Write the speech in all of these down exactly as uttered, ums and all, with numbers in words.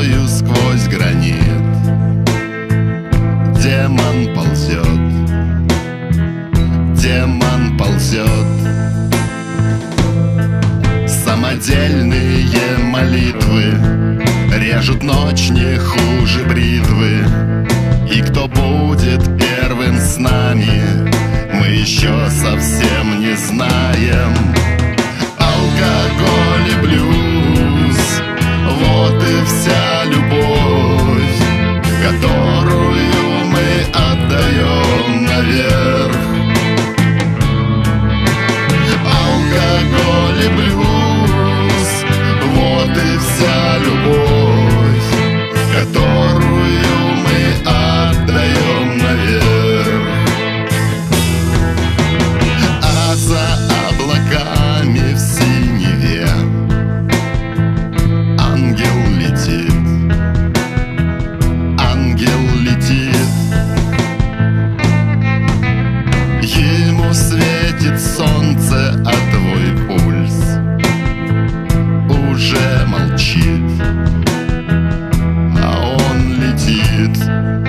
душою сквозь гранит. Демон ползет, демон ползет. Самодельные молитвы режут ночь не хуже бритвы. И кто будет первым с нами, мы еще совсем не знаем. Алкоголь и блюз — вот и вся любовь, которую мы отдаем наверх. Алкоголь и блюз — вот и вся любовь, которую мы отдаем наверх. А за облаками в синеве ангел летит, ангел летит. Ему светит солнце, а твой пульс уже молчит, а он летит.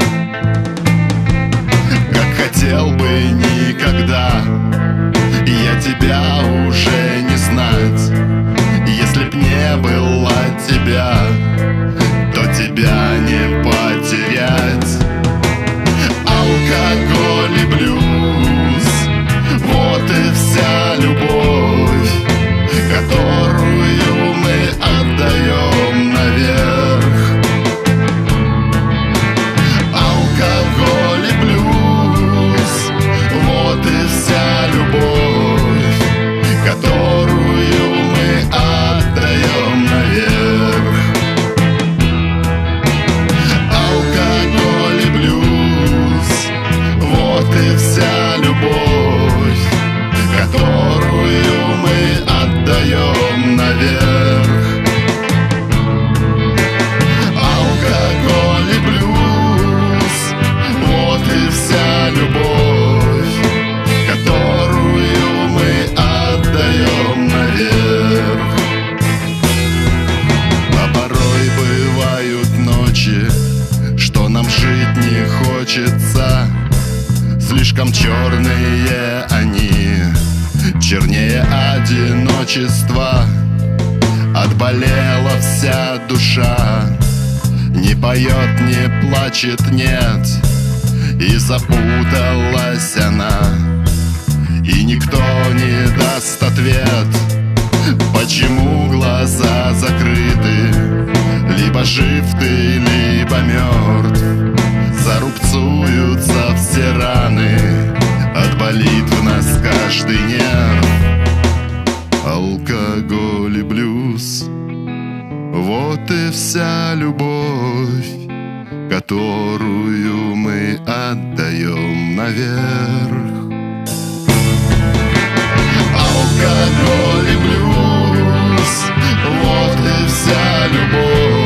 Как хотел бы никогда я тебя уже не знать. Если б не было тебя, то тебя не потерять. Алкоголь и блюз — вот и вся любовь, которую мы отдаем наверх. Алкоголь и блюз — вот и вся любовь, которую мы отдаем наверх. Алкоголь и блюз — вот и вся любовь, которую мы отдаем наверх. Алкоголь и блюз — вот и вся любовь, которую мы отдаем наверх. А порой бывают ночи, что нам жить не хочется. Слишком черные они, чернее одиночества. Отболела вся душа, не поет, не плачет, нет. И запуталась она, и никто не даст ответ. Почему глаза закрыты? Либо жив ты, либо мертв. Зарубцуются все раны, отболит в нас каждый нерв. Алкоголь и блюз — вот и вся любовь, которую мы отдаем наверх. Алкоголь и блюз — вот и вся любовь,